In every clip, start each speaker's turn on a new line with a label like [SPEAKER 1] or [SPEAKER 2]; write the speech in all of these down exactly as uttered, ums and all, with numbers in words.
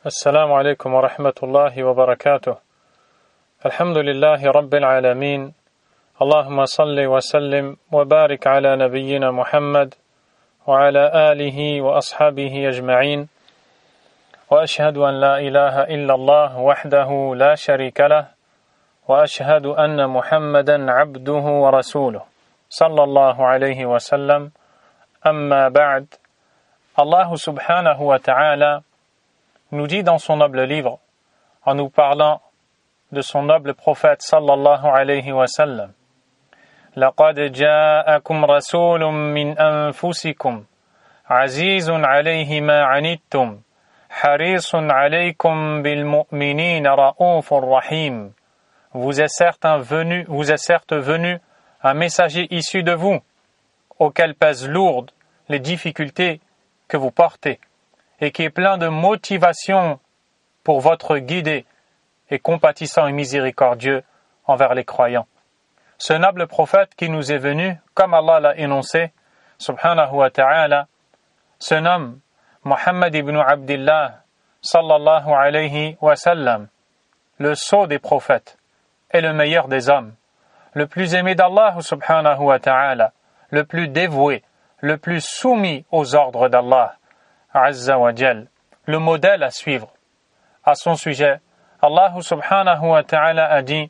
[SPEAKER 1] السلام عليكم ورحمة الله وبركاته. الحمد لله رب العالمين. اللهم صل وسلم وبارك على نبينا محمد وعلى آله وأصحابه أجمعين. وأشهد أن لا إله إلا الله وحده لا شريك له وأشهد أن محمدا عبده ورسوله صلى الله عليه وسلم. أما بعد. Allah subhanahu wa ta'ala nous dit dans son noble livre, en nous parlant de son noble prophète sallallahu alayhi wa sallam, لَقَدْ جَاءَكُمْ رَسُولٌ مِّنْ أَنفُسِكُمْ عَزِيزٌ عَلَيْهِ مَا عَنِتُّمْ حَرِيصٌ عَلَيْكُمْ بِالْمُؤْمِنِينَ رَءُوفٌ رَحِيمٌ. Vous est certes venu, vous est certes venu un messager issu de vous, auquel pèsent lourdes les difficultés que vous portez, et qui est plein de motivation pour votre guider, et compatissant et miséricordieux envers les croyants. Ce noble prophète qui nous est venu, comme Allah l'a énoncé, subhanahu wa ta'ala, se nomme Muhammad ibn Abdillah, sallallahu alayhi wa sallam, le sceau des prophètes, et le meilleur des hommes, le plus aimé d'Allah, subhanahu wa ta'ala, le plus dévoué, le plus soumis aux ordres d'Allah, Azza wa Jal, le modèle à suivre. À son sujet, Allah subhanahu wa ta'ala a dit,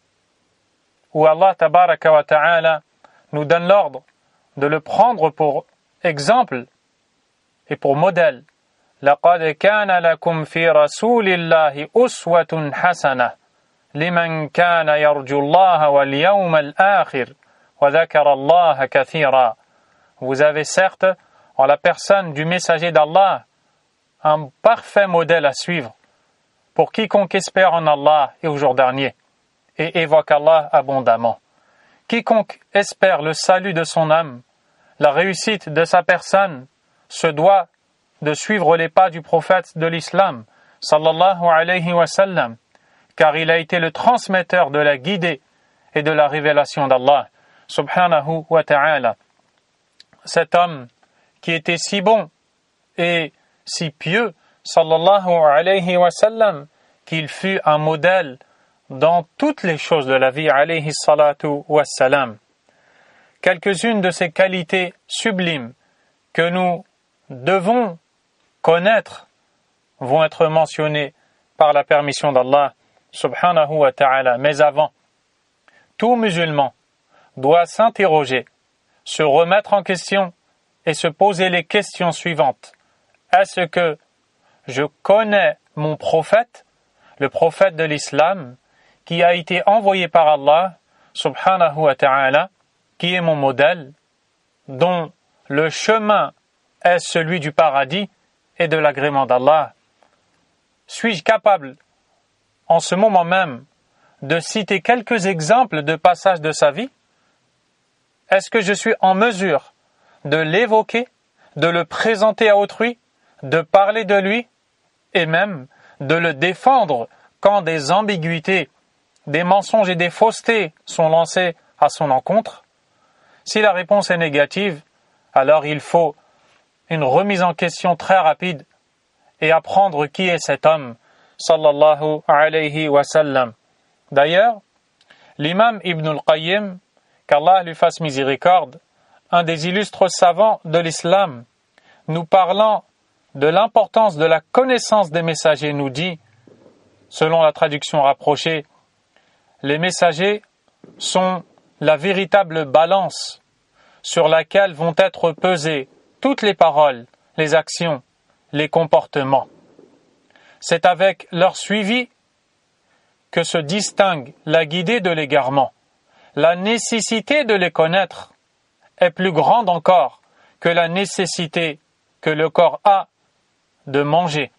[SPEAKER 1] où Allah tabaraka wa ta'ala nous donne l'ordre de le prendre pour exemple et pour modèle. لَقَدْ كَانَ لَكُمْ فِي رَسُولِ اللَّهِ أُسْوَةٌ حَسَنَةٌ لِمَنْ كَانَ يَرْجُو اللَّهَ وَالْيَوْمَ الْآخِرَ وَذَكَرَ اللَّهَ كَثِيرًا. Vous avez certes, en la personne du messager d'Allah, un parfait modèle à suivre pour quiconque espère en Allah et au jour dernier et évoque Allah abondamment. Quiconque espère le salut de son âme, la réussite de sa personne, se doit de suivre les pas du prophète de l'islam, sallallahu alayhi wa sallam, car il a été le transmetteur de la guidée et de la révélation d'Allah, subhanahu wa ta'ala. Cet homme qui était si bon et si pieux, sallallahu alayhi wa sallam, qu'il fut un modèle dans toutes les choses de la vie, alayhi salatu wa salam. Quelques-unes de ces qualités sublimes que nous devons connaître vont être mentionnées par la permission d'Allah, subhanahu wa ta'ala. Mais avant, tout musulman doit s'interroger, se remettre en question et se poser les questions suivantes. Est-ce que je connais mon prophète, le prophète de l'islam, qui a été envoyé par Allah, subhanahu wa ta'ala, qui est mon modèle, dont le chemin est celui du paradis et de l'agrément d'Allah? Suis-je capable, en ce moment même, de citer quelques exemples de passages de sa vie? Est-ce que je suis en mesure de l'évoquer, de le présenter à autrui, de parler de lui, et même de le défendre quand des ambiguïtés, des mensonges et des faussetés sont lancés à son encontre? Si la réponse est négative, alors il faut une remise en question très rapide et apprendre qui est cet homme, sallallahu alayhi wa sallam. D'ailleurs, l'imam Ibn al-Qayyim, qu'Allah lui fasse miséricorde, un des illustres savants de l'islam, nous parlant de l'importance de la connaissance des messagers, nous dit, selon la traduction rapprochée, les messagers sont la véritable balance sur laquelle vont être pesées toutes les paroles, les actions, les comportements. C'est avec leur suivi que se distingue la guidée de l'égarement. La nécessité de les connaître est plus grande encore que la nécessité que le corps a de manger,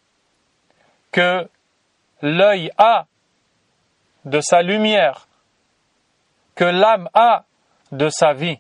[SPEAKER 1] que l'œil a de sa lumière, que l'âme a de sa vie.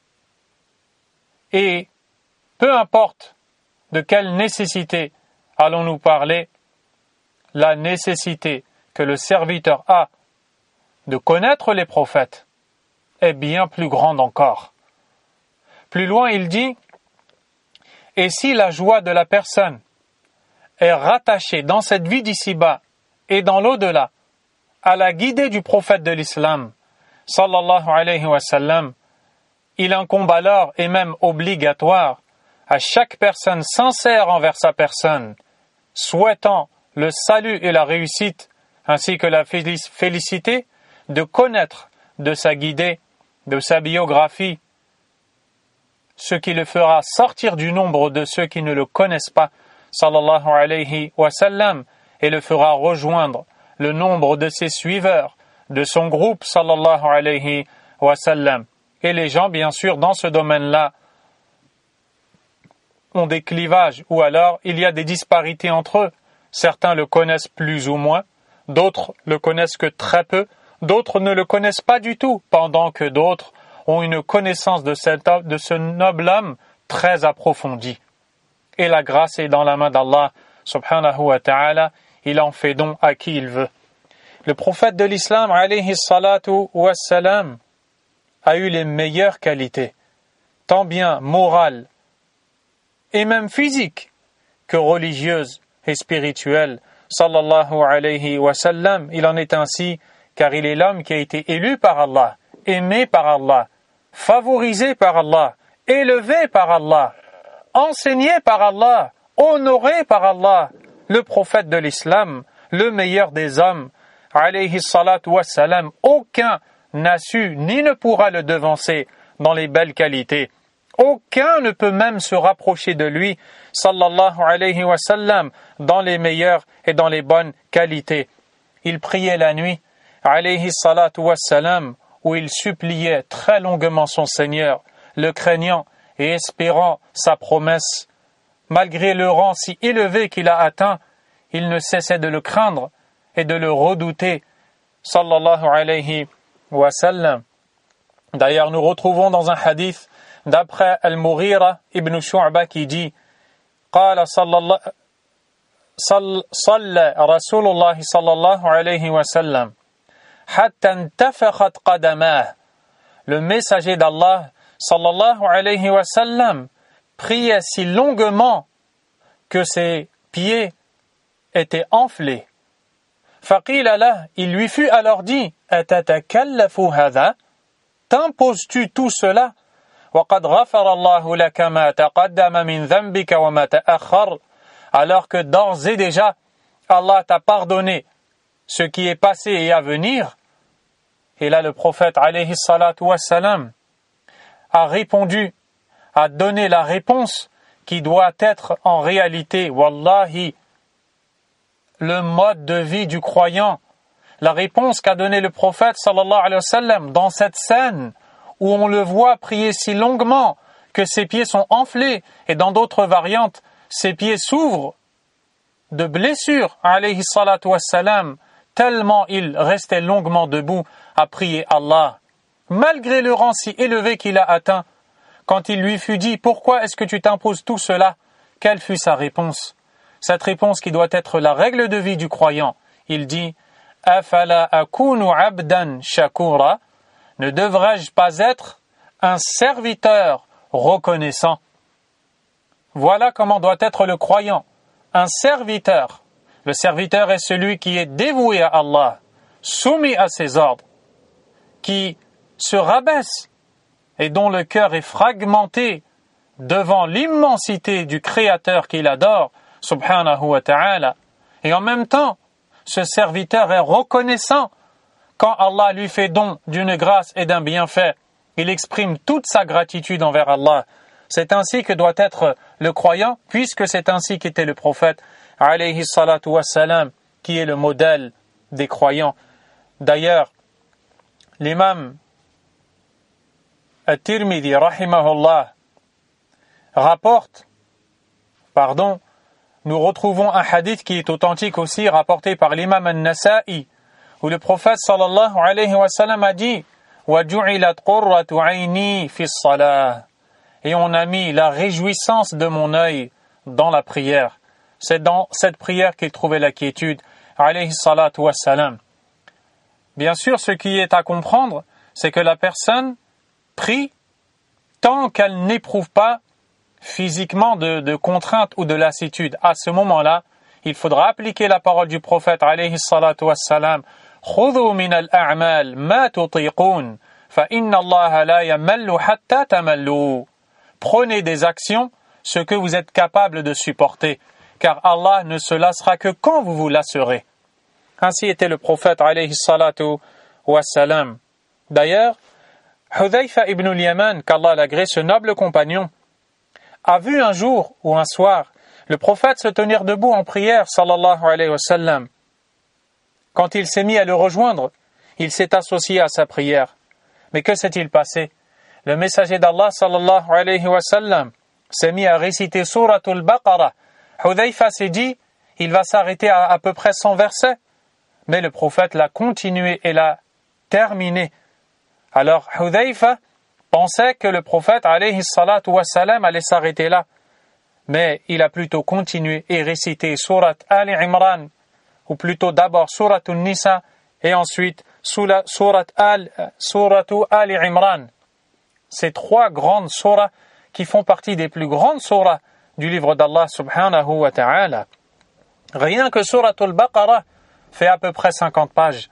[SPEAKER 1] Et peu importe de quelle nécessité allons-nous parler, la nécessité que le serviteur a de connaître les prophètes est bien plus grande encore. Plus loin, il dit « Et si la joie de la personne est rattaché dans cette vie d'ici-bas et dans l'au-delà à la guidée du prophète de l'islam, sallallahu alayhi wa sallam, il incombe alors et même obligatoire à chaque personne sincère envers sa personne, souhaitant le salut et la réussite, ainsi que la félicité, de connaître de sa guidée, de sa biographie, ce qui le fera sortir du nombre de ceux qui ne le connaissent pas, sallallahu alayhi wa sallam, et le fera rejoindre le nombre de ses suiveurs, de son groupe, sallallahu alayhi wa sallam. Et les gens, bien sûr, dans ce domaine-là, ont des clivages, ou alors il y a des disparités entre eux. Certains le connaissent plus ou moins, d'autres le connaissent que très peu, d'autres ne le connaissent pas du tout, pendant que d'autres ont une connaissance de, cet, de ce noble homme très approfondie. Et la grâce est dans la main d'Allah, subhanahu wa ta'ala, il en fait don à qui il veut. Le prophète de l'islam, alayhi salatu wassalam, a eu les meilleures qualités, tant bien morales et même physiques que religieuses et spirituelles. Sallallahu alayhi wa sallam, il en est ainsi car il est l'homme qui a été élu par Allah, aimé par Allah, favorisé par Allah, élevé par Allah, enseigné par Allah, honoré par Allah, le prophète de l'islam, le meilleur des hommes, alayhi salatu wassalam, aucun n'a su ni ne pourra le devancer dans les belles qualités. Aucun ne peut même se rapprocher de lui, sallallahu alayhi wa sallam, dans les meilleures et dans les bonnes qualités. Il priait la nuit, alayhi salatu wassalam, où il suppliait très longuement son Seigneur, le craignant et espérant sa promesse. Malgré le rang si élevé qu'il a atteint, il ne cessait de le craindre et de le redouter, sallallahu alayhi wa sallam. D'ailleurs, nous retrouvons dans un hadith d'après Al-Mughira ibn Shu'ba qui dit قال صلى صلى رسول الله صلى الله عليه وسلم حتى انتفخت قدماه. Le messager d'Allah sallallahu alayhi wa sallam priait si longuement que ses pieds étaient enflés. فقيل له, il lui fut alors dit أتتكلف هذا? T'imposes-tu tout cela? وقد غفر الله لك ما تقدم من ذنبك وما تأخر, alors que d'ores et déjà Allah t'a pardonné ce qui est passé et à venir. Et là le prophète alayhi salatu wassalam a répondu, a donné la réponse qui doit être en réalité, wallahi, le mode de vie du croyant. La réponse qu'a donnée le prophète sallallahu alayhi wa sallam dans cette scène où on le voit prier si longuement que ses pieds sont enflés, et dans d'autres variantes, ses pieds s'ouvrent de blessures, alayhi salatu wassalam, tellement il restait longuement debout à prier Allah. Malgré le rang si élevé qu'il a atteint, quand il lui fut dit « Pourquoi est-ce que tu t'imposes tout cela ?» Quelle fut sa réponse? Cette réponse qui doit être la règle de vie du croyant. Il dit « Afala akunu abdan shakura » Ne devrais-je pas être un serviteur reconnaissant? Voilà comment doit être le croyant, un serviteur. Le serviteur est celui qui est dévoué à Allah, soumis à ses ordres, qui se rabaisse et dont le cœur est fragmenté devant l'immensité du Créateur qu'il adore, subhanahu wa ta'ala. Et en même temps, ce serviteur est reconnaissant. Quand Allah lui fait don d'une grâce et d'un bienfait, il exprime toute sa gratitude envers Allah. C'est ainsi que doit être le croyant, puisque c'est ainsi qu'était le prophète, alayhi salatu wassalam, qui est le modèle des croyants. D'ailleurs, l'imam At-Tirmidhi, rahimahullah, rapporte, pardon, nous retrouvons un hadith qui est authentique aussi, rapporté par l'imam An-Nasa'i, où le prophète sallallahu alayhi wa sallam a dit وَجُعِلَتْ قُرَّةُ عَيْنِي فِي الصَّلَاةِ, et on a mis la réjouissance de mon œil dans la prière. C'est dans cette prière qu'il trouvait la quiétude, alayhi salatu wa salam. Bien sûr, ce qui est à comprendre, c'est que la personne prie tant qu'elle n'éprouve pas physiquement de, de contrainte ou de lassitude. À ce moment-là, il faudra appliquer la parole du prophète alayhi salatu wassalam. خُذُوا مِنَ الْأَعْمَالِ مَا تُطِيقُونَ فَإِنَّ اللَّهَ لَا يَمَلُّ حَتَّى تَمَلُّوا. Prenez des actions ce que vous êtes capable de supporter, car Allah ne se lassera que quand vous vous lasserez. Ainsi était le prophète alayhi salatu wassalam. D'ailleurs, Hudhayfa ibn al-Yaman, qu'Allah l'agrée, ce noble compagnon, a vu un jour ou un soir le prophète se tenir debout en prière, sallallahu alayhi wa sallam. Quand il s'est mis à le rejoindre, il s'est associé à sa prière. Mais que s'est-il passé? Le messager d'Allah, sallallahu alayhi wa sallam, s'est mis à réciter Suratul Baqarah. Hudhayfa s'est dit, il va s'arrêter à à peu près cent versets. Mais le prophète l'a continué et l'a terminé. Alors Hudhayfa pensait que le prophète alayhi salatu wa salam allait s'arrêter là. Mais il a plutôt continué et récité Surat Ali Imran, ou plutôt d'abord Surat An-Nisa et ensuite Surat Al, Suratu Ali Imran. Ces trois grandes surahs qui font partie des plus grandes surahs du livre d'Allah subhanahu wa ta'ala. Rien que Suratul Baqarah fait à peu près cinquante pages.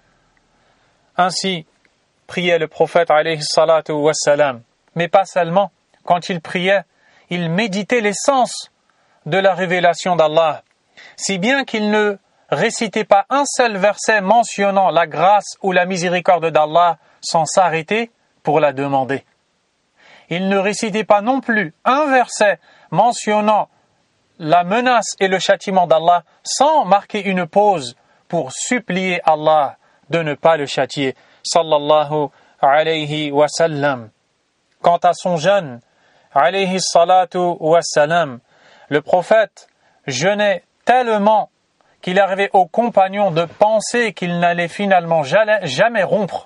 [SPEAKER 1] Ainsi priait le prophète alayhi salatu wassalam. Mais pas seulement. Quand il priait, il méditait l'essence de la révélation d'Allah, si bien qu'il ne récitait pas un seul verset mentionnant la grâce ou la miséricorde d'Allah sans s'arrêter pour la demander. Il ne récitait pas non plus un verset mentionnant la menace et le châtiment d'Allah sans marquer une pause pour supplier Allah de ne pas le châtier, sallallahu alayhi wa sallam. Quant à son jeûne, alayhi salatu wa salam, le prophète jeûnait tellement qu'il arrivait aux compagnons de penser qu'il n'allait finalement jamais, jamais rompre.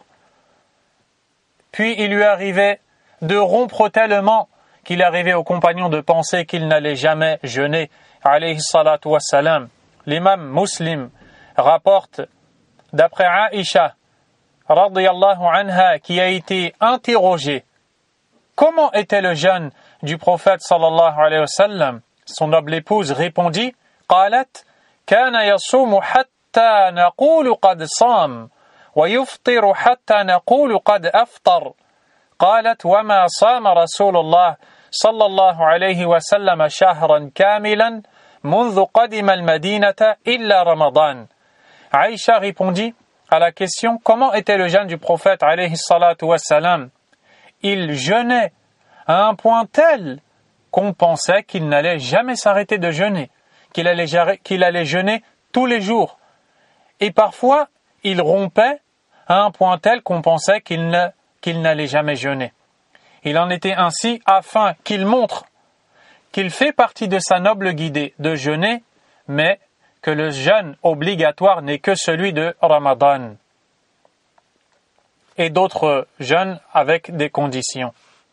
[SPEAKER 1] Puis il lui arrivait de rompre tellement qu'il arrivait aux compagnons de penser qu'il n'allait jamais jeûner, alayhi salatu wa salam. L'imam Muslim rapporte, d'après Aïcha, radiyallahu anha, qui a été interrogée, comment était le jeûne du prophète sallallahu alayhi wa sallam? Son noble épouse répondit, قالت كان يصوم حتى نقول قد صام ويفطر حتى نقول قد أفطر. قالت وما صام رسول الله صلى الله عليه وسلم شهرا كاملا منذ قدم المدينة إلا رمضان. Aïcha répondit à la question comment était le jeûne du prophète alayhi salatu wassalam. Il jeûnait à un point tel qu'on pensait qu'il n'allait jamais s'arrêter de jeûner, qu'il allait, qu'il allait jeûner tous les jours. Et parfois, il rompait à un point tel qu'on pensait qu'il, ne, qu'il n'allait jamais jeûner. Il en était ainsi afin qu'il montre qu'il fait partie de sa noble guidée de jeûner, mais que le jeûne obligatoire n'est que celui de Ramadan. Et d'autres jeûnes avec des conditions.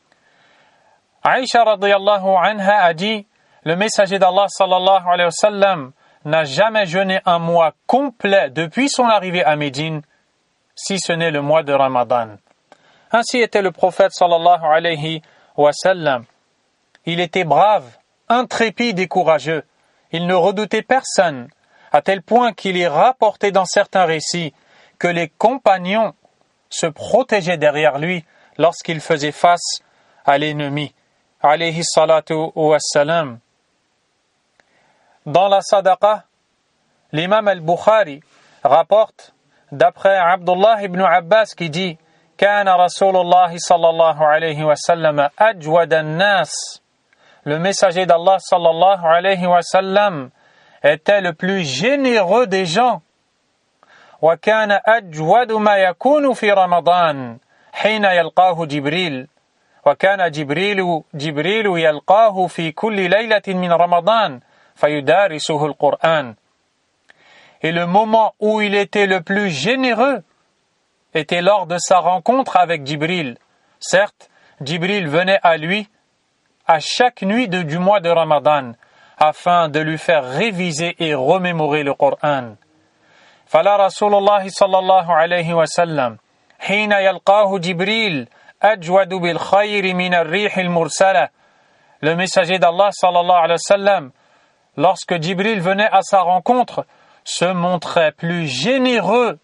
[SPEAKER 1] Aïcha radiyallahu anha a dit, le messager d'Allah sallallahu alayhi wa sallam n'a jamais jeûné un mois complet depuis son arrivée à Médine, si ce n'est le mois de Ramadan. Ainsi était le prophète sallallahu alayhi wa sallam. Il était brave, intrépide et courageux. Il ne redoutait personne, à tel point qu'il est rapporté dans certains récits que les compagnons se protégeaient derrière lui lorsqu'il faisait face à l'ennemi. Alayhi salatu wassalam. Dans la sadaqa, l'imam al-Bukhari rapporte d'après Abdullah ibn Abbas qui dit كان رسول الله صلى الله عليه وسلم أجود الناس. Le messager d'Allah sallallahu alayhi wa sallam était le plus généreux des gens. وكان أجود ما يكون في رمضان حين يلقاه جبريل. وكان جبريل جبريل يلقاه في كل ليلة من رمضان فيدارسه القرآن. Et le moment où il était le plus généreux était lors de sa rencontre avec Jibril. Certes, Jibril venait à lui à chaque nuit de, du mois de Ramadan afin de lui faire réviser et remémorer le Coran. فلا رسول الله صلى الله عليه وسلم حين يلقاه جبريل أجود بالخير من الريح المرسلة. Le messager d'Allah sallallahu alayhi wa sallam, lorsque Jibril venait à sa rencontre, se montrait plus généreux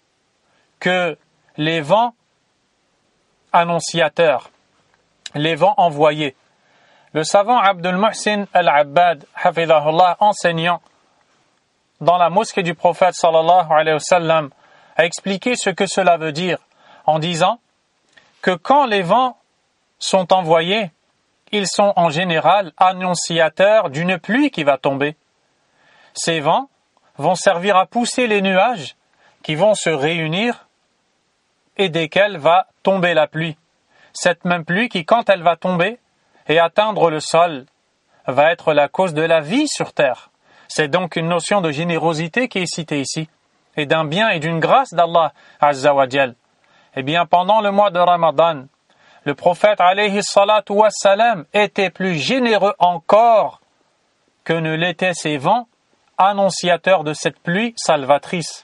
[SPEAKER 1] que les vents annonciateurs, les vents envoyés. Le savant Abdul Muhsin al-Abbad, hafidhahullah, enseignant dans la mosquée du prophète sallallahu alayhi wa sallam, a expliqué ce que cela veut dire en disant que quand les vents sont envoyés, ils sont en général annonciateurs d'une pluie qui va tomber. Ces vents vont servir à pousser les nuages qui vont se réunir et desquels va tomber la pluie. Cette même pluie qui, quand elle va tomber et atteindre le sol, va être la cause de la vie sur terre. C'est donc une notion de générosité qui est citée ici, et d'un bien et d'une grâce d'Allah Azza wa Jal. Eh bien, pendant le mois de Ramadan, le prophète alayhi salatu wassalam était plus généreux encore que ne l'étaient ces vents annonciateurs de cette pluie salvatrice.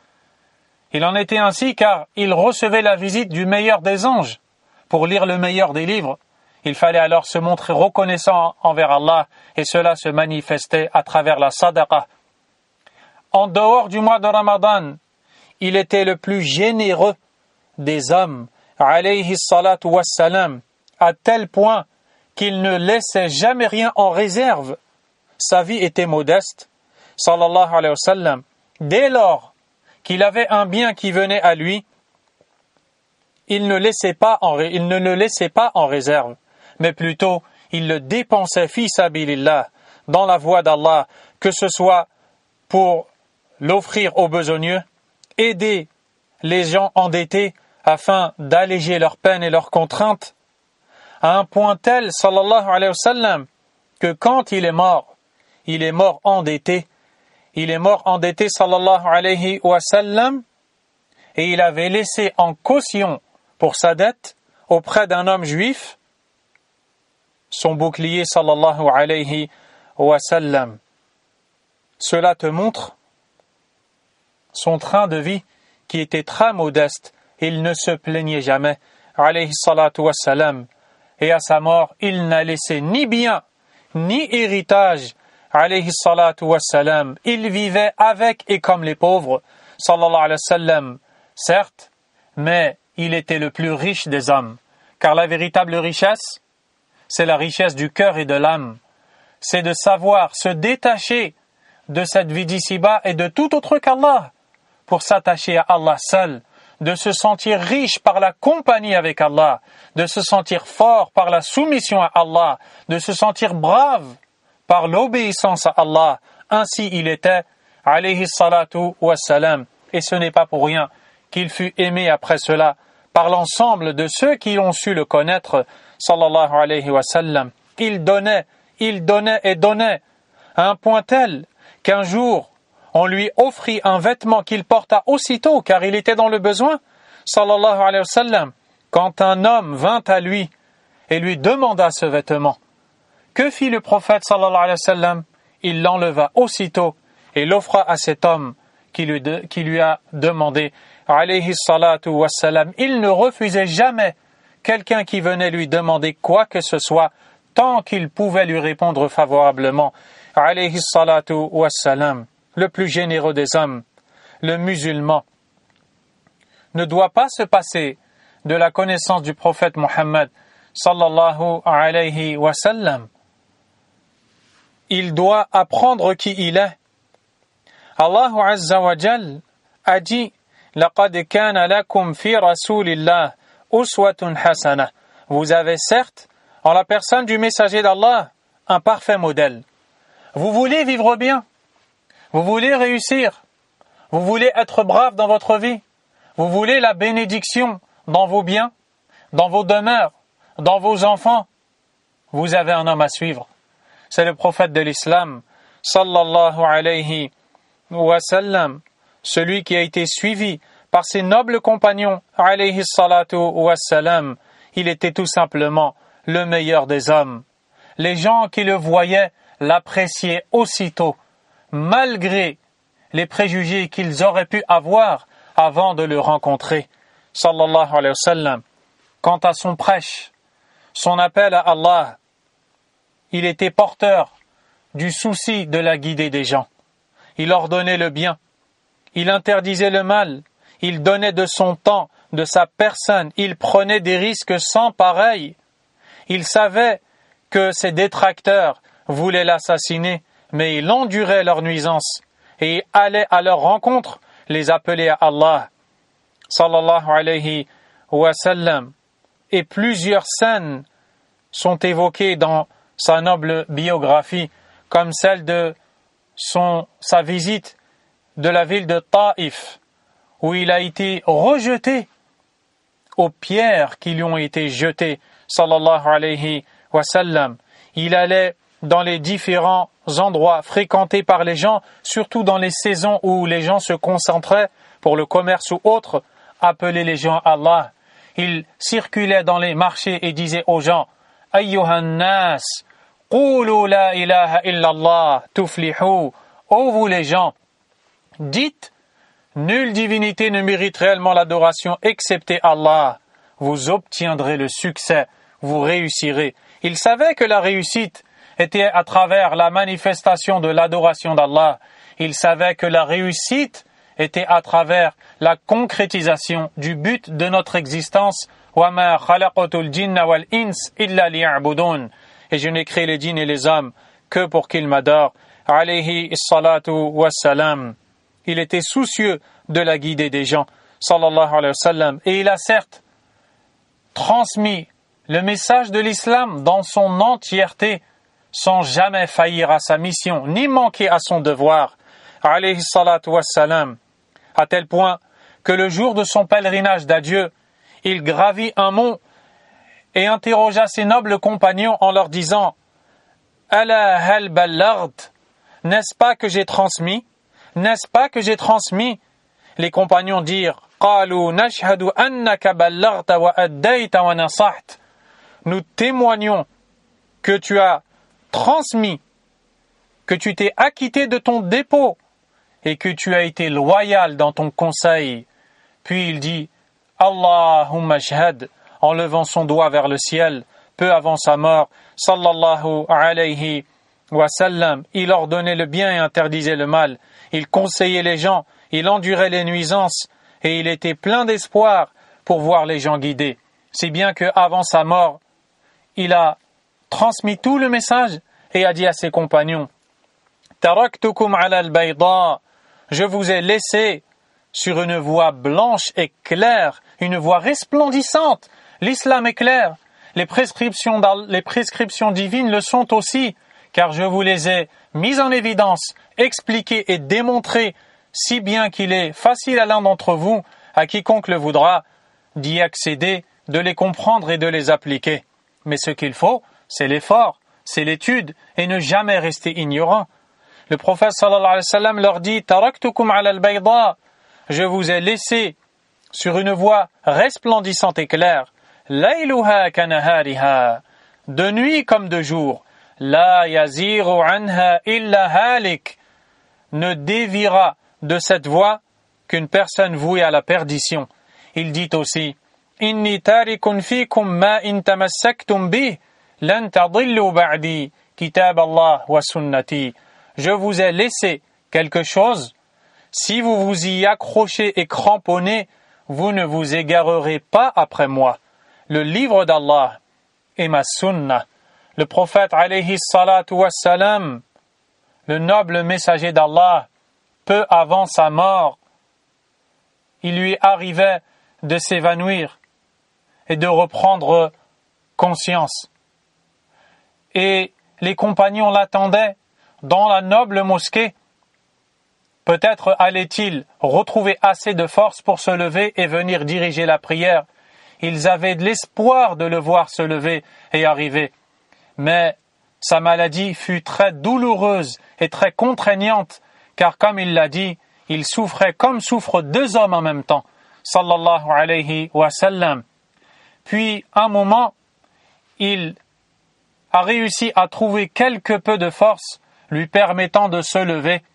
[SPEAKER 1] Il en était ainsi car il recevait la visite du meilleur des anges pour lire le meilleur des livres. Il fallait alors se montrer reconnaissant envers Allah et cela se manifestait à travers la sadaqa. En dehors du mois de Ramadan, il était le plus généreux des hommes, alayhi salatu wassalam, à tel point qu'il ne laissait jamais rien en réserve. Sa vie était modeste, sallallahu alayhi wa sallam. Dès lors qu'il avait un bien qui venait à lui, il ne laissait pas en, il ne le laissait pas en réserve, mais plutôt il le dépensait fi sabilillah, dans la voie d'Allah, que ce soit pour l'offrir aux besogneux, aider les gens endettés afin d'alléger leurs peines et leurs contraintes, à un point tel, sallallahu alayhi wa sallam, que quand il est mort, il est mort endetté, il est mort endetté, sallallahu alayhi wa sallam, et il avait laissé en caution pour sa dette auprès d'un homme juif son bouclier, sallallahu alayhi wa sallam. Cela te montre son train de vie qui était très modeste. Il ne se plaignait jamais, alayhi salatu wa sallam. Et à sa mort, il n'a laissé ni bien, ni héritage, alayhi salatu wa sallam. Il vivait avec et comme les pauvres, sallallahu alayhi wa sallam. Certes, mais il était le plus riche des hommes. Car la véritable richesse, c'est la richesse du cœur et de l'âme. C'est de savoir se détacher de cette vie d'ici-bas et de tout autre qu'Allah pour s'attacher à Allah seul, de se sentir riche par la compagnie avec Allah, de se sentir fort par la soumission à Allah, de se sentir brave par l'obéissance à Allah. Ainsi il était, alayhi salatu wassalam. Et ce n'est pas pour rien qu'il fut aimé après cela par l'ensemble de ceux qui ont su le connaître, sallallahu alayhi wa sallam. Il donnait, il donnait et donnait, à un point tel qu'un jour, on lui offrit un vêtement qu'il porta aussitôt, car il était dans le besoin, sallallahu alayhi wa sallam, quand un homme vint à lui et lui demanda ce vêtement. Que fit le prophète, sallallahu alayhi wa sallam? Il l'enleva aussitôt et l'offra à cet homme qui lui, de, qui lui a demandé, alayhi salatu wassalam. Il ne refusait jamais quelqu'un qui venait lui demander quoi que ce soit, tant qu'il pouvait lui répondre favorablement, alayhi salatu wassalam. Le plus généreux des hommes, le musulman, ne doit pas se passer de la connaissance du prophète Mohammed, sallallahu alayhi wa sallam. Il doit apprendre qui il est. Allah Azza wa Jal a dit لَقَدْ كَانَ لَكُمْ فِي رَسُولِ اللَّهِ أُسْوَةٌ حَسَنَةٌ. Vous avez certes, en la personne du messager d'Allah, un parfait modèle. Vous voulez vivre bien, vous voulez réussir, vous voulez être brave dans votre vie, vous voulez la bénédiction dans vos biens, dans vos demeures, dans vos enfants. Vous avez un homme à suivre. C'est le prophète de l'islam, sallallahu alayhi wa sallam, celui qui a été suivi par ses nobles compagnons, alayhi salatu wa salam. Il était tout simplement le meilleur des hommes. Les gens qui le voyaient l'appréciaient aussitôt, malgré les préjugés qu'ils auraient pu avoir avant de le rencontrer, sallallahu alayhi wa sallam. Quant à son prêche, son appel à Allah, il était porteur du souci de la guider des gens. Il ordonnait le bien, il interdisait le mal, il donnait de son temps, de sa personne, il prenait des risques sans pareil. Il savait que ses détracteurs voulaient l'assassiner, mais il endurait leurs nuisances et il allait à leur rencontre, les appeler à Allah. Sallallahu alayhi wa sallam. Et plusieurs scènes sont évoquées dans sa noble biographie, comme celle de son, sa visite de la ville de Taïf, où il a été rejeté aux pierres qui lui ont été jetées, sallallahu alayhi wa sallam. Il allait dans les différents endroits fréquentés par les gens, surtout dans les saisons où les gens se concentraient pour le commerce ou autre, appeler les gens à Allah. Il circulait dans les marchés et disait aux gens, Ayyuhan nas, qulu la ilaha illallah, tuflihu. Ô vous les gens, dites, nulle divinité ne mérite réellement l'adoration excepté Allah. Vous obtiendrez le succès, vous réussirez. Il savait que la réussite était à travers la manifestation de l'adoration d'Allah. Il savait que la réussite était à travers la concrétisation du but de notre existence. وَمَا خَلَقْتُ الْجِنَّ وَالْإِنسَ إِلَّا لِيَعْبُدُونَ. Et je n'ai créé les djinns et les hommes que pour qu'ils m'adorent. Alayhi salatu wassalam. Il était soucieux de la guider des gens, sallallahu alayhi wa sallam. Et il a certes transmis le message de l'islam dans son entièreté, sans jamais faillir à sa mission, ni manquer à son devoir. Alayhi salatu wassalam. À tel point que le jour de son pèlerinage d'adieu, il gravit un mont et interrogea ses nobles compagnons en leur disant « Ala hal ballagt » N'est-ce pas que j'ai transmis? N'est-ce pas que j'ai transmis? Les compagnons dirent « Qalu nashhadu annaka ballagta wa addayta wa nasaht » Nous témoignons que tu as transmis, que tu t'es acquitté de ton dépôt et que tu as été loyal dans ton conseil. Puis il dit « Allahumma shahad » en levant son doigt vers le ciel, peu avant sa mort, sallallahu alayhi wa sallam. Il ordonnait le bien et interdisait le mal. Il conseillait les gens, il endurait les nuisances et il était plein d'espoir pour voir les gens guidés. Si bien qu'avant sa mort, il a transmis tout le message et a dit à ses compagnons « Taraktukum ala al-bayda » Je vous ai laissé sur une voie blanche et claire, une voie resplendissante. L'islam est clair. Les prescriptions, les prescriptions divines le sont aussi, car je vous les ai mises en évidence, expliquées et démontrées, si bien qu'il est facile à l'un d'entre vous, à quiconque le voudra, d'y accéder, de les comprendre et de les appliquer. Mais ce qu'il faut, c'est l'effort, c'est l'étude, et ne jamais rester ignorant. Le prophète sallallahu alayhi wa sallam leur dit « Taraktukum ala al-bayda » Je vous ai laissé sur une voie resplendissante et claire. Layluha kanahariha, de nuit comme de jour. La yaziru anha illa halik, ne déviera de cette voie qu'une personne vouée à la perdition. Il dit aussi Inni tarikun fikum ma in tamassaktum bih lan tadillu ba'di kitab Allah wa sunnati. Je vous ai laissé quelque chose. Si vous vous y accrochez et cramponnez, vous ne vous égarerez pas après moi. Le livre d'Allah et ma sunna. Le prophète alayhi salatu wassalam, le noble messager d'Allah, peu avant sa mort, il lui arrivait de s'évanouir et de reprendre conscience. Et les compagnons l'attendaient dans la noble mosquée. Peut-être allait-il retrouver assez de force pour se lever et venir diriger la prière. Ils avaient de l'espoir de le voir se lever et arriver. Mais sa maladie fut très douloureuse et très contraignante, car comme il l'a dit, il souffrait comme souffrent deux hommes en même temps. Sallallahu alayhi wa sallam. Puis, un moment, il a réussi à trouver quelque peu de force lui permettant de se lever.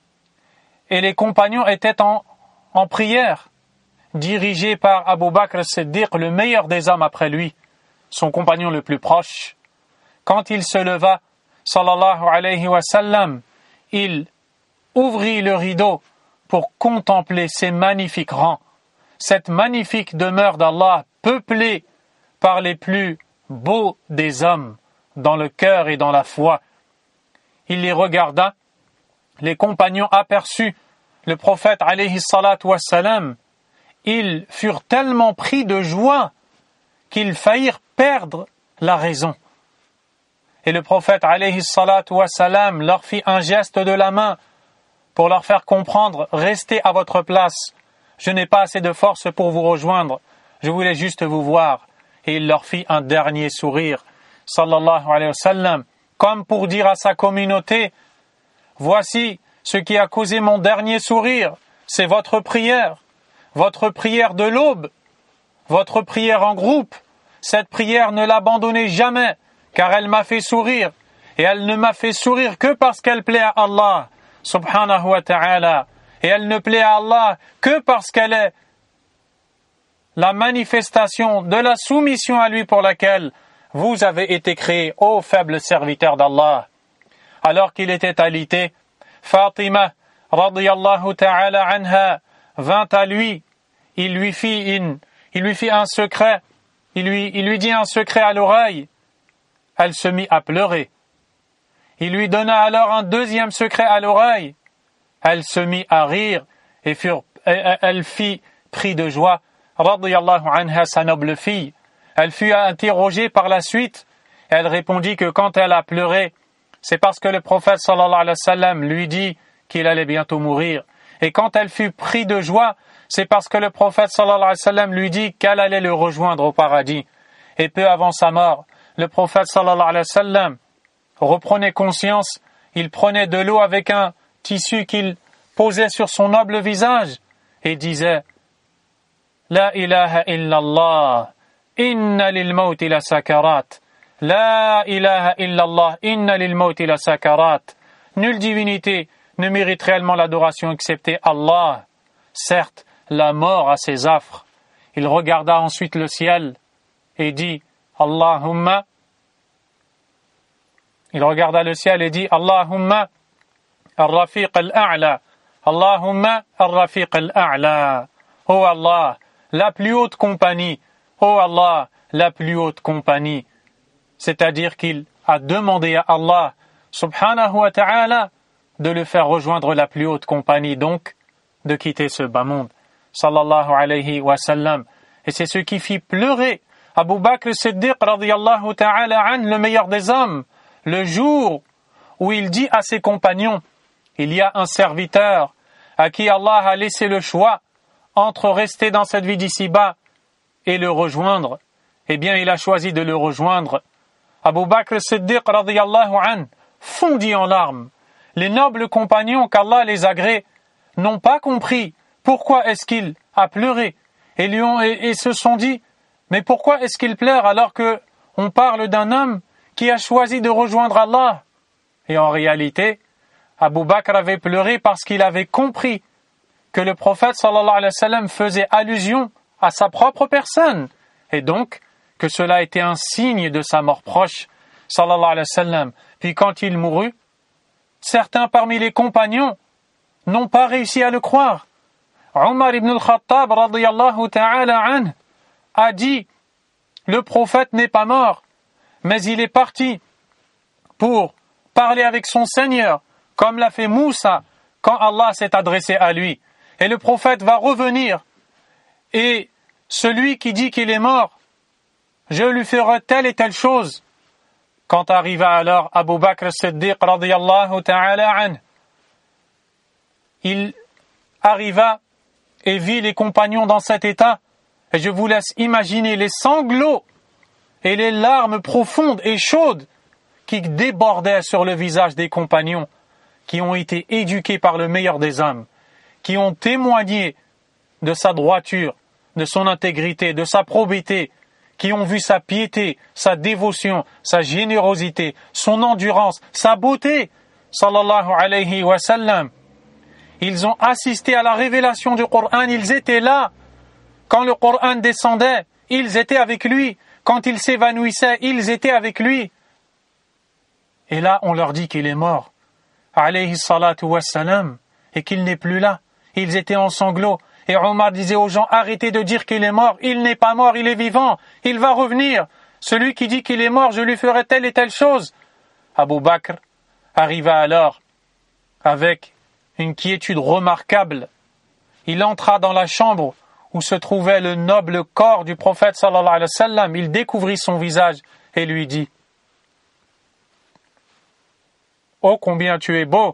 [SPEAKER 1] Et les compagnons étaient en, en prière, dirigés par Abu Bakr as-Siddiq, le meilleur des hommes après lui, son compagnon le plus proche. Quand il se leva, sallallahu alayhi wa sallam, il ouvrit le rideau pour contempler ces magnifiques rangs, cette magnifique demeure d'Allah peuplée par les plus beaux des hommes dans le cœur et dans la foi. Il les regarda, les compagnons aperçus le prophète alayhi salatu wassalam, ils furent tellement pris de joie qu'ils faillirent perdre la raison. Et le prophète alayhi salatu wassalam leur fit un geste de la main pour leur faire comprendre, restez à votre place, je n'ai pas assez de force pour vous rejoindre, je voulais juste vous voir. Et il leur fit un dernier sourire, sallallahu alayhi wa sallam, comme pour dire à sa communauté, voici ce qui a causé mon dernier sourire, c'est votre prière, votre prière de l'aube, votre prière en groupe. Cette prière, ne l'abandonnez jamais, car elle m'a fait sourire, et elle ne m'a fait sourire que parce qu'elle plaît à Allah, subhanahu wa ta'ala, et elle ne plaît à Allah que parce qu'elle est la manifestation de la soumission à lui pour laquelle vous avez été créés, ô faibles serviteurs d'Allah. Alors qu'il était alité, Fatima, radiyallahu ta'ala anha, vint à lui, il lui fit, une, il lui fit un secret, il lui, il lui dit un secret à l'oreille, elle se mit à pleurer. Il lui donna alors un deuxième secret à l'oreille, elle se mit à rire et furent, elle, elle fit pris de joie, radiyallahu anha, sa noble fille. Elle fut interrogée par la suite, elle répondit que quand elle a pleuré, c'est parce que le prophète sallallahu alayhi wa sallam lui dit qu'il allait bientôt mourir. Et quand elle fut prise de joie, c'est parce que le prophète sallallahu alayhi wa sallam lui dit qu'elle allait le rejoindre au paradis. Et peu avant sa mort, le prophète sallallahu alayhi wa sallam reprenait conscience, il prenait de l'eau avec un tissu qu'il posait sur son noble visage et disait « La ilaha illallah, inna lil mawti la sakarat. La ilaha illallah, inna lil mawti la sakarat. » Nulle divinité ne mérite réellement l'adoration excepté Allah. Certes, la mort a ses affres. Il regarda ensuite le ciel et dit Allahumma. Il regarda le ciel et dit Allahumma ar-rafiq al-a'la. Allahumma ar-rafiq al-a'la. Oh Allah, la plus haute compagnie. Oh Allah, la plus haute compagnie. C'est-à-dire qu'il a demandé à Allah subhanahu wa ta'ala de le faire rejoindre la plus haute compagnie, donc de quitter ce bas monde. Sallallahu alayhi wa sallam. Et c'est ce qui fit pleurer Abu Bakr Siddiq radiyallahu ta'ala an, le meilleur des hommes, le jour où il dit à ses compagnons, il y a un serviteur à qui Allah a laissé le choix entre rester dans cette vie d'ici-bas et le rejoindre. Eh bien, il a choisi de le rejoindre. Abu Bakr Siddiq radiyallahu an fondit en larmes. Les nobles compagnons qu'Allah les agrée n'ont pas compris pourquoi est-ce qu'il a pleuré et, lui ont, et, et se sont dit mais pourquoi est-ce qu'il pleure alors que on parle d'un homme qui a choisi de rejoindre Allah? Et en réalité, Abu Bakr avait pleuré parce qu'il avait compris que le prophète sallallahu alayhi wa sallam faisait allusion à sa propre personne et donc que cela était un signe de sa mort proche sallallahu alayhi wa sallam. Puis quand il mourut, certains parmi les compagnons n'ont pas réussi à le croire. Omar ibn al-Khattab radiyallahu ta'ala anhu a dit le prophète n'est pas mort, mais il est parti pour parler avec son Seigneur, comme l'a fait Moussa quand Allah s'est adressé à lui. Et le prophète va revenir, et celui qui dit qu'il est mort, je lui ferai telle et telle chose. Quand arriva alors Abu Bakr Siddiq radiyallahu ta'ala anhu, il arriva et vit les compagnons dans cet état, et je vous laisse imaginer les sanglots et les larmes profondes et chaudes qui débordaient sur le visage des compagnons qui ont été éduqués par le meilleur des hommes, qui ont témoigné de sa droiture, de son intégrité, de sa probité, qui ont vu sa piété, sa dévotion, sa générosité, son endurance, sa beauté, sallallahu alayhi wa sallam. Ils ont assisté à la révélation du Coran, ils étaient là. Quand le Coran descendait, ils étaient avec lui. Quand il s'évanouissait, ils étaient avec lui. Et là, on leur dit qu'il est mort, alayhi salatu wassalam, et qu'il n'est plus là. Ils étaient en sanglots. Et Omar disait aux gens, arrêtez de dire qu'il est mort. Il n'est pas mort, il est vivant. Il va revenir. Celui qui dit qu'il est mort, je lui ferai telle et telle chose. Abu Bakr arriva alors avec une quiétude remarquable. Il entra dans la chambre où se trouvait le noble corps du prophète sallallahu alayhi wa sallam. Il découvrit son visage et lui dit, oh, combien tu es beau,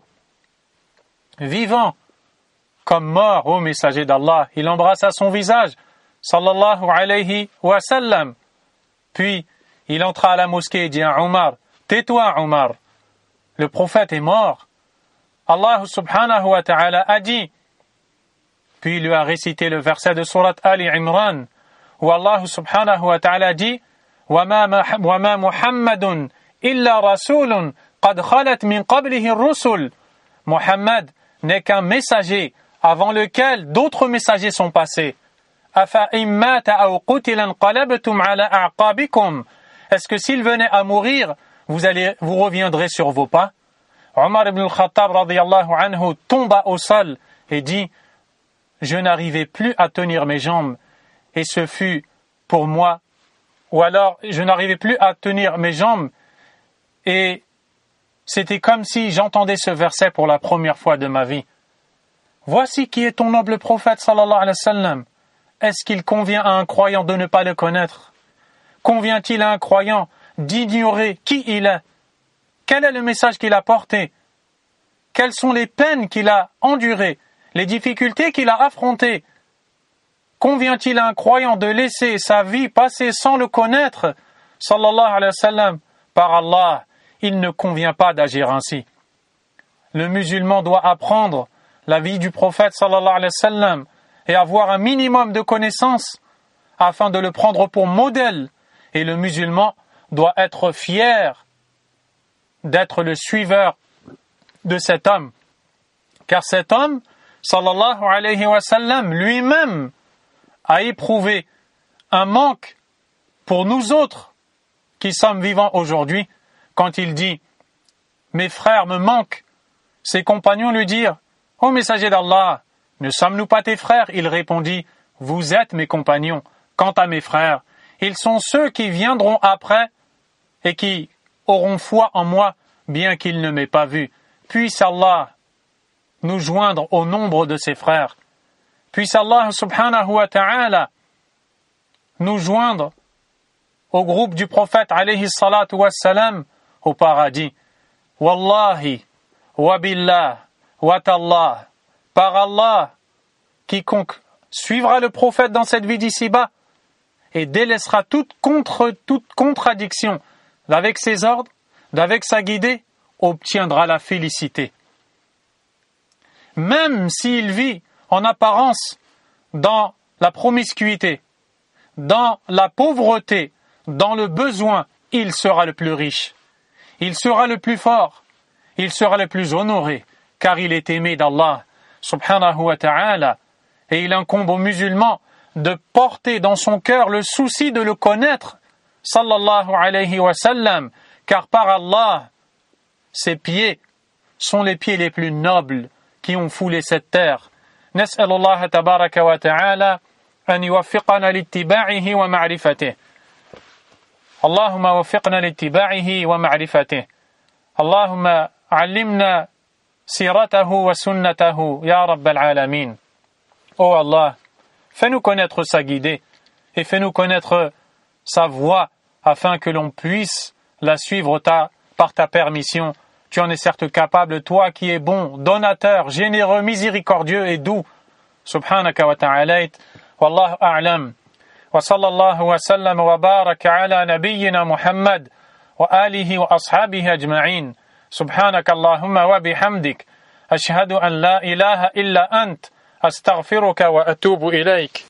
[SPEAKER 1] vivant, comme mort, ô messager d'Allah. Il embrassa son visage, sallallahu alayhi wa sallam. Puis, il entra à la mosquée et dit à Omar, tais-toi, Omar, le prophète est mort. Allah subhanahu wa ta'ala a dit. Puis il lui a récité le verset de sourate Ali Imran, où Allah subhanahu wa ta'ala dit, وَمَا مُحَمَّدٌ إِلَّا رَسُولٌ قَدْ خَلَتْ مِنْ قَبْلِهِ الرُّسُلُ. Mohammed n'est qu'un messager avant lequel d'autres messagers sont passés. أَفَإِن مَّاتَ أَوْ قُتِلَ انقَلَبْتُمْ عَلَى أَعْقَابِكُمْ. Est-ce que s'il venait à mourir, vous allez, vous reviendrez sur vos pas? Omar ibn al-Khattab radiyallahu anhu tomba au sol et dit, je n'arrivais plus à tenir mes jambes, et ce fut pour moi, ou alors je n'arrivais plus à tenir mes jambes, et c'était comme si j'entendais ce verset pour la première fois de ma vie. Voici qui est ton noble prophète sallallahu alayhi wa sallam. Est-ce qu'il convient à un croyant de ne pas le connaître? Convient-il à un croyant d'ignorer qui il est? Quel est le message qu'il a porté? Quelles sont les peines qu'il a endurées? Les difficultés qu'il a affrontées? Convient-il à un croyant de laisser sa vie passer sans le connaître? Sallallahu alayhi wa sallam. Par Allah, il ne convient pas d'agir ainsi. Le musulman doit apprendre la vie du prophète sallallahu alayhi wa sallam et avoir un minimum de connaissances afin de le prendre pour modèle. Et le musulman doit être fier d'être le suiveur de cet homme. Car cet homme, sallallahu alayhi wa sallam, lui-même a éprouvé un manque pour nous autres qui sommes vivants aujourd'hui, quand il dit « Mes frères me manquent », ses compagnons lui dirent « Ô messager d'Allah, ne sommes-nous pas tes frères ?» Il répondit « Vous êtes mes compagnons. Quant à mes frères, ils sont ceux qui viendront après et qui auront foi en moi, bien qu'ils ne m'aient pas vu. Puisse Allah nous joindre au nombre de ses frères. Puisse Allah subhanahu wa ta'ala nous joindre au groupe du prophète alayhi salatu wassalam au paradis. Wallahi, wa billah, wa tallah. Par Allah, quiconque suivra le prophète dans cette vie d'ici-bas et délaissera toute, contre, toute contradiction avec ses ordres, d'avec sa guidée, obtiendra la félicité. Même s'il vit en apparence dans la promiscuité, dans la pauvreté, dans le besoin, il sera le plus riche. Il sera le plus fort. Il sera le plus honoré, car il est aimé d'Allah, subhanahu wa ta'ala. Et il incombe aux musulmans de porter dans son cœur le souci de le connaître, sallallahu alayhi wa sallam, car par Allah, ses pieds sont les pieds les plus nobles qui ont foulé cette terre. نسأل الله تبارك وتعالى أن يوفقنا لاتباعه ومعرفته. اللهم وفقنا لاتباعه ومعرفته. اللهم علمنا سيرته وسنته يا رب العالمين. Oh Allah, fais-nous connaître sa guidée et fais-nous connaître sa voie afin que l'on puisse la suivre ta, par ta permission. Tu en es certes capable, toi qui es bon, donateur, généreux, miséricordieux et doux. Subhanaka wa ta'alayt. Wallahu a'lam. Wa sallallahu wa sallam wa baraka ala nabiyyina Muhammad wa alihi wa ashabihi ajma'in. Subhanaka Allahumma wa bihamdik. Ashhadu an la ilaha illa ant. Astaghfiruka wa atubu ilayk.